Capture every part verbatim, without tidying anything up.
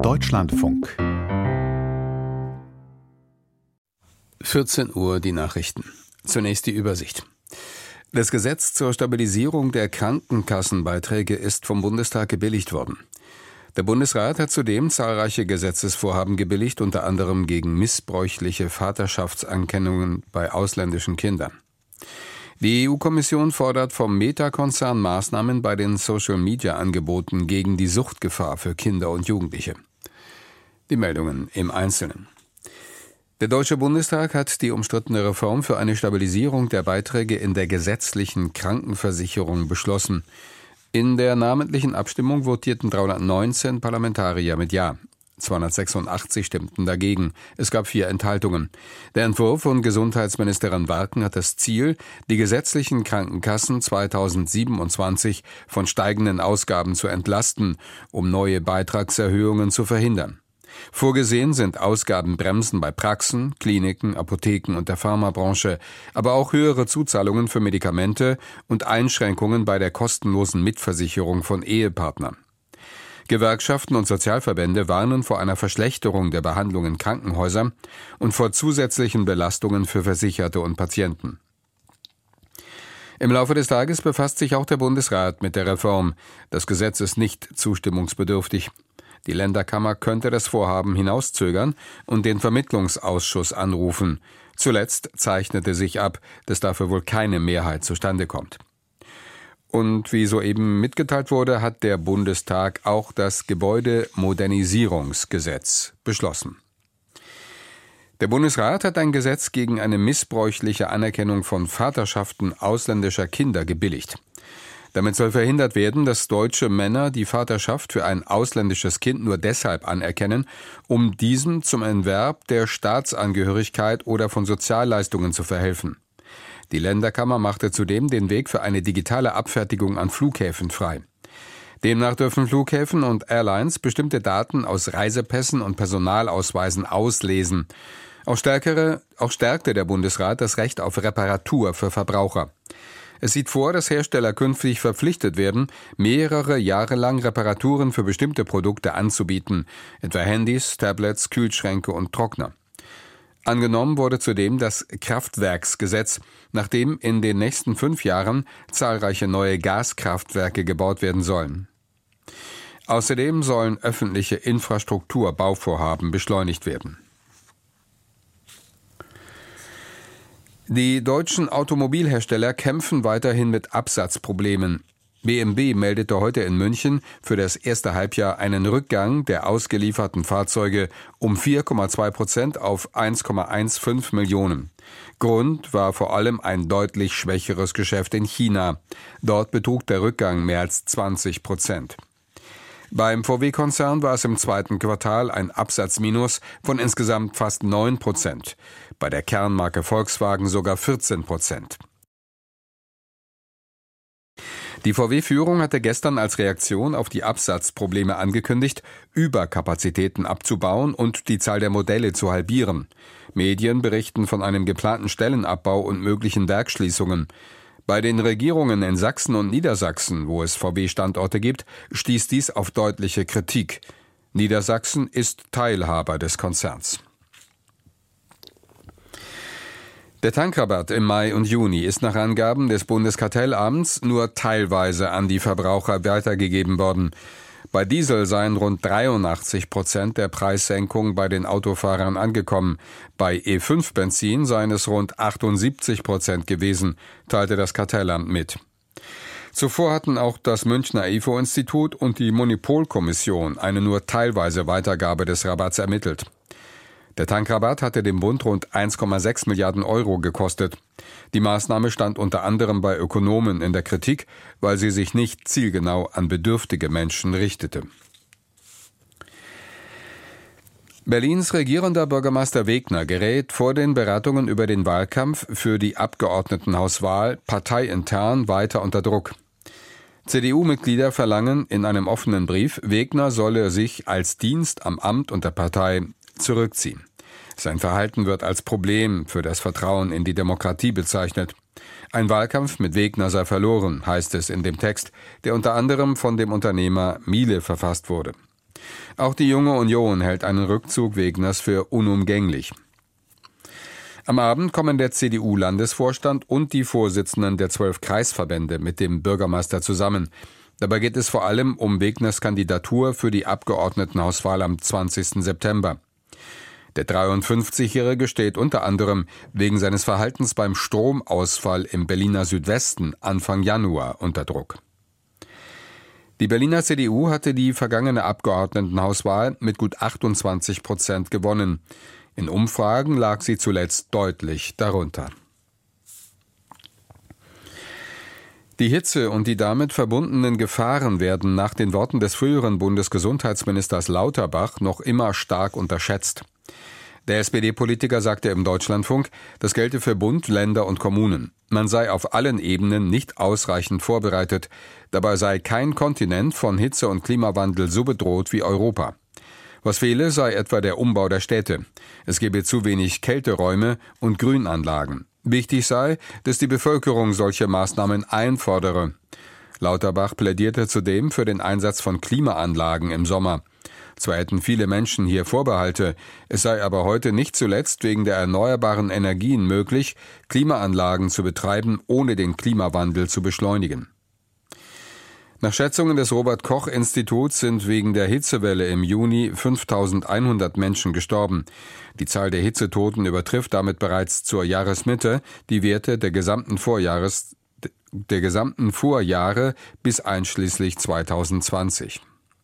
Deutschlandfunk. vierzehn Uhr die Nachrichten. Zunächst die Übersicht. Das Gesetz zur Stabilisierung der Krankenkassenbeiträge ist vom Bundestag gebilligt worden. Der Bundesrat hat zudem zahlreiche Gesetzesvorhaben gebilligt, unter anderem gegen missbräuchliche Vaterschaftsanerkennungen bei ausländischen Kindern. Die E U-Kommission fordert vom Meta-Konzern Maßnahmen bei den Social-Media-Angeboten gegen die Suchtgefahr für Kinder und Jugendliche. Die Meldungen im Einzelnen. Der Deutsche Bundestag hat die umstrittene Reform für eine Stabilisierung der Beiträge in der gesetzlichen Krankenversicherung beschlossen. In der namentlichen Abstimmung votierten dreihundertneunzehn Parlamentarier mit Ja. zweihundertsechsundachtzig stimmten dagegen. Es gab vier Enthaltungen. Der Entwurf von Gesundheitsministerin Warken hat das Ziel, die gesetzlichen Krankenkassen zweitausendsiebenundzwanzig von steigenden Ausgaben zu entlasten, um neue Beitragserhöhungen zu verhindern. Vorgesehen sind Ausgabenbremsen bei Praxen, Kliniken, Apotheken und der Pharmabranche, aber auch höhere Zuzahlungen für Medikamente und Einschränkungen bei der kostenlosen Mitversicherung von Ehepartnern. Gewerkschaften und Sozialverbände warnen vor einer Verschlechterung der Behandlung in Krankenhäusern und vor zusätzlichen Belastungen für Versicherte und Patienten. Im Laufe des Tages befasst sich auch der Bundesrat mit der Reform. Das Gesetz ist nicht zustimmungsbedürftig. Die Länderkammer könnte das Vorhaben hinauszögern und den Vermittlungsausschuss anrufen. Zuletzt zeichnete sich ab, dass dafür wohl keine Mehrheit zustande kommt. Und wie soeben mitgeteilt wurde, hat der Bundestag auch das Gebäudemodernisierungsgesetz beschlossen. Der Bundesrat hat ein Gesetz gegen eine missbräuchliche Anerkennung von Vaterschaften ausländischer Kinder gebilligt. Damit soll verhindert werden, dass deutsche Männer die Vaterschaft für ein ausländisches Kind nur deshalb anerkennen, um diesem zum Erwerb der Staatsangehörigkeit oder von Sozialleistungen zu verhelfen. Die Länderkammer machte zudem den Weg für eine digitale Abfertigung an Flughäfen frei. Demnach dürfen Flughäfen und Airlines bestimmte Daten aus Reisepässen und Personalausweisen auslesen. Auch, stärkere, auch stärkte der Bundesrat das Recht auf Reparatur für Verbraucher. Es sieht vor, dass Hersteller künftig verpflichtet werden, mehrere Jahre lang Reparaturen für bestimmte Produkte anzubieten, etwa Handys, Tablets, Kühlschränke und Trockner. Angenommen wurde zudem das Kraftwerksgesetz, nachdem in den nächsten fünf Jahren zahlreiche neue Gaskraftwerke gebaut werden sollen. Außerdem sollen öffentliche Infrastrukturbauvorhaben beschleunigt werden. Die deutschen Automobilhersteller kämpfen weiterhin mit Absatzproblemen. B M W meldete heute in München für das erste Halbjahr einen Rückgang der ausgelieferten Fahrzeuge um vier Komma zwei Prozent auf eins Komma fünfzehn Millionen. Grund war vor allem ein deutlich schwächeres Geschäft in China. Dort betrug der Rückgang mehr als zwanzig Prozent. Beim V W-Konzern war es im zweiten Quartal ein Absatzminus von insgesamt fast neun Prozent. Bei der Kernmarke Volkswagen sogar vierzehn Prozent. Die V W-Führung hatte gestern als Reaktion auf die Absatzprobleme angekündigt, Überkapazitäten abzubauen und die Zahl der Modelle zu halbieren. Medien berichten von einem geplanten Stellenabbau und möglichen Werksschließungen. Bei den Regierungen in Sachsen und Niedersachsen, wo es V W-Standorte gibt, stieß dies auf deutliche Kritik. Niedersachsen ist Teilhaber des Konzerns. Der Tankrabatt im Mai und Juni ist nach Angaben des Bundeskartellamts nur teilweise an die Verbraucher weitergegeben worden. Bei Diesel seien rund dreiundachtzig Prozent der Preissenkung bei den Autofahrern angekommen. Bei E fünf Benzin seien es rund achtundsiebzig Prozent gewesen, teilte das Kartellamt mit. Zuvor hatten auch das Münchner I F O-Institut und die Monopolkommission eine nur teilweise Weitergabe des Rabatts ermittelt. Der Tankrabatt hatte dem Bund rund eins Komma sechs Milliarden Euro gekostet. Die Maßnahme stand unter anderem bei Ökonomen in der Kritik, weil sie sich nicht zielgenau an bedürftige Menschen richtete. Berlins regierender Bürgermeister Wegner gerät vor den Beratungen über den Wahlkampf für die Abgeordnetenhauswahl parteiintern weiter unter Druck. C D U-Mitglieder verlangen in einem offenen Brief, Wegner solle sich als Dienst am Amt und der Partei zurückziehen. Sein Verhalten wird als Problem für das Vertrauen in die Demokratie bezeichnet. Ein Wahlkampf mit Wegner sei verloren, heißt es in dem Text, der unter anderem von dem Unternehmer Miele verfasst wurde. Auch die Junge Union hält einen Rückzug Wegners für unumgänglich. Am Abend kommen der C D U-Landesvorstand und die Vorsitzenden der zwölf Kreisverbände mit dem Bürgermeister zusammen. Dabei geht es vor allem um Wegners Kandidatur für die Abgeordnetenhauswahl am zwanzigsten September. Der dreiundfünfzigjährige steht unter anderem wegen seines Verhaltens beim Stromausfall im Berliner Südwesten Anfang Januar unter Druck. Die Berliner C D U hatte die vergangene Abgeordnetenhauswahl mit gut achtundzwanzig Prozent gewonnen. In Umfragen lag sie zuletzt deutlich darunter. Die Hitze und die damit verbundenen Gefahren werden nach den Worten des früheren Bundesgesundheitsministers Lauterbach noch immer stark unterschätzt. Der S P D-Politiker sagte im Deutschlandfunk, das gelte für Bund, Länder und Kommunen. Man sei auf allen Ebenen nicht ausreichend vorbereitet. Dabei sei kein Kontinent von Hitze und Klimawandel so bedroht wie Europa. Was fehle, sei etwa der Umbau der Städte. Es gebe zu wenig Kälteräume und Grünanlagen. Wichtig sei, dass die Bevölkerung solche Maßnahmen einfordere. Lauterbach plädierte zudem für den Einsatz von Klimaanlagen im Sommer. Zwar hätten viele Menschen hier Vorbehalte, es sei aber heute nicht zuletzt wegen der erneuerbaren Energien möglich, Klimaanlagen zu betreiben, ohne den Klimawandel zu beschleunigen. Nach Schätzungen des Robert-Koch-Instituts sind wegen der Hitzewelle im Juni fünftausendeinhundert Menschen gestorben. Die Zahl der Hitzetoten übertrifft damit bereits zur Jahresmitte die Werte der gesamten Vorjahres, der gesamten Vorjahre bis einschließlich zweitausendzwanzig.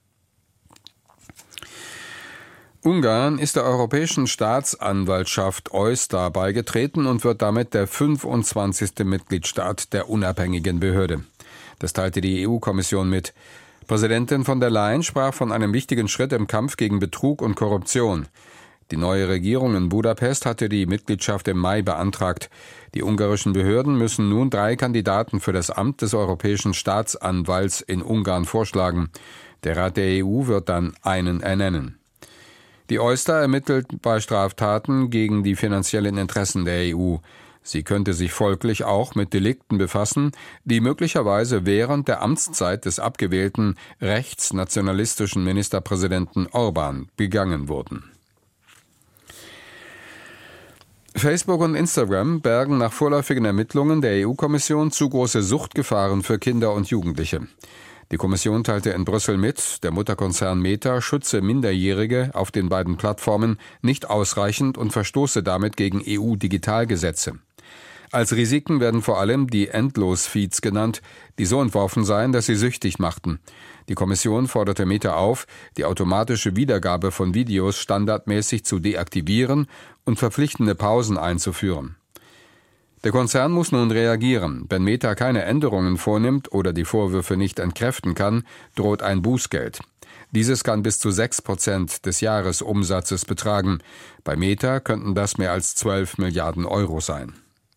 Ungarn ist der Europäischen Staatsanwaltschaft EUStA beigetreten und wird damit der fünfundzwanzigste Mitgliedstaat der unabhängigen Behörde. Das teilte die E U-Kommission mit. Präsidentin von der Leyen sprach von einem wichtigen Schritt im Kampf gegen Betrug und Korruption. Die neue Regierung in Budapest hatte die Mitgliedschaft im Mai beantragt. Die ungarischen Behörden müssen nun drei Kandidaten für das Amt des Europäischen Staatsanwalts in Ungarn vorschlagen. Der Rat der E U wird dann einen ernennen. Die EUStA ermittelt bei Straftaten gegen die finanziellen Interessen der E U. Sie könnte sich folglich auch mit Delikten befassen, die möglicherweise während der Amtszeit des abgewählten rechtsnationalistischen Ministerpräsidenten Orbán begangen wurden. Facebook und Instagram bergen nach vorläufigen Ermittlungen der E U-Kommission zu große Suchtgefahren für Kinder und Jugendliche. Die Kommission teilte in Brüssel mit, der Mutterkonzern Meta schütze Minderjährige auf den beiden Plattformen nicht ausreichend und verstoße damit gegen E U-Digitalgesetze. Als Risiken werden vor allem die Endlos-Feeds genannt, die so entworfen seien, dass sie süchtig machten. Die Kommission forderte Meta auf, die automatische Wiedergabe von Videos standardmäßig zu deaktivieren und verpflichtende Pausen einzuführen. Der Konzern muss nun reagieren. Wenn Meta keine Änderungen vornimmt oder die Vorwürfe nicht entkräften kann, droht ein Bußgeld. Dieses kann bis zu sechs Prozent des Jahresumsatzes betragen. Bei Meta könnten das mehr als zwölf Milliarden Euro sein.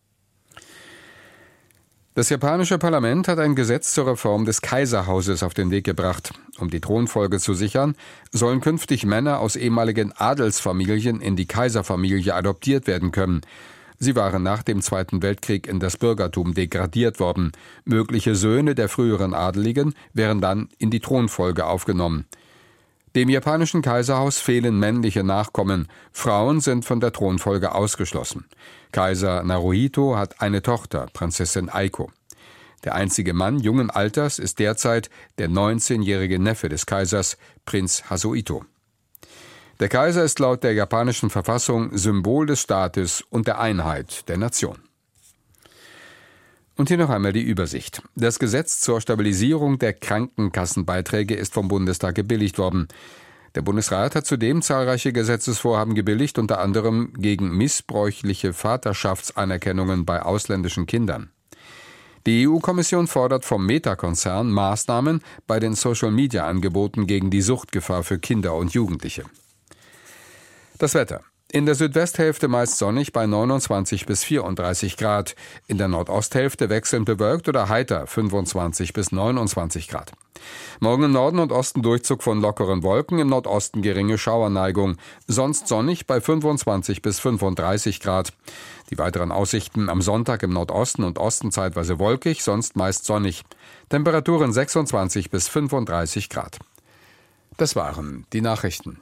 Das japanische Parlament hat ein Gesetz zur Reform des Kaiserhauses auf den Weg gebracht. Um die Thronfolge zu sichern, sollen künftig Männer aus ehemaligen Adelsfamilien in die Kaiserfamilie adoptiert werden können. Sie waren nach dem Zweiten Weltkrieg in das Bürgertum degradiert worden. Mögliche Söhne der früheren Adeligen wären dann in die Thronfolge aufgenommen. Dem japanischen Kaiserhaus fehlen männliche Nachkommen. Frauen sind von der Thronfolge ausgeschlossen. Kaiser Naruhito hat eine Tochter, Prinzessin Aiko. Der einzige Mann jungen Alters ist derzeit der neunzehnjährige Neffe des Kaisers, Prinz Haruhito. Der Kaiser ist laut der japanischen Verfassung Symbol des Staates und der Einheit der Nation. Und hier noch einmal die Übersicht. Das Gesetz zur Stabilisierung der Krankenkassenbeiträge ist vom Bundestag gebilligt worden. Der Bundesrat hat zudem zahlreiche Gesetzesvorhaben gebilligt, unter anderem gegen missbräuchliche Vaterschaftsanerkennungen bei ausländischen Kindern. Die E U-Kommission fordert vom Meta-Konzern Maßnahmen bei den Social-Media-Angeboten gegen die Suchtgefahr für Kinder und Jugendliche. Das Wetter. In der Südwesthälfte meist sonnig bei neunundzwanzig bis vierunddreißig Grad. In der Nordosthälfte wechselnd bewölkt oder heiter fünfundzwanzig bis neunundzwanzig Grad. Morgen im Norden und Osten Durchzug von lockeren Wolken, im Nordosten geringe Schauerneigung. Sonst sonnig bei fünfundzwanzig bis fünfunddreißig Grad. Die weiteren Aussichten am Sonntag im Nordosten und Osten zeitweise wolkig, sonst meist sonnig. Temperaturen sechsundzwanzig bis fünfunddreißig Grad. Das waren die Nachrichten.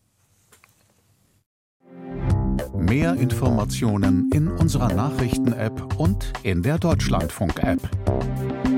Mehr Informationen in unserer Nachrichten-App und in der Deutschlandfunk-App.